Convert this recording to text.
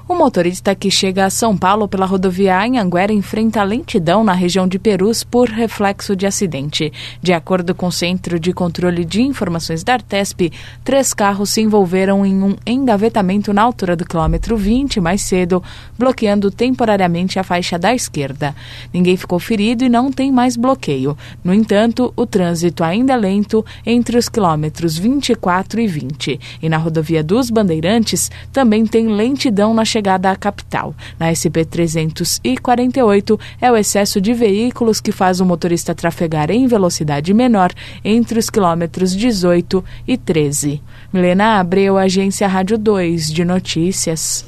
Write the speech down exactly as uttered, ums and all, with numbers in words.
O motorista que chega a São Paulo pela rodovia Anhanguera enfrenta lentidão na região de Perus por reflexo de acidente. De acordo com o Centro de Controle de Informações da Artesp, três carros se envolveram em um engavetamento na altura do quilômetro vinte mais cedo, bloqueando temporariamente a faixa da esquerda. Ninguém ficou ferido e não tem mais bloqueio. No entanto, o trânsito ainda é lento entre os quilômetros vinte e quatro e vinte. E na rodovia dos Bandeirantes também tem lentidão na chegada à capital. Na S P trezentos e quarenta e oito é o excesso de veículos que faz o motorista trafegar em velocidade menor entre os quilômetros dezoito e treze. Milena Abreu, Agência Rádio dois de Notícias.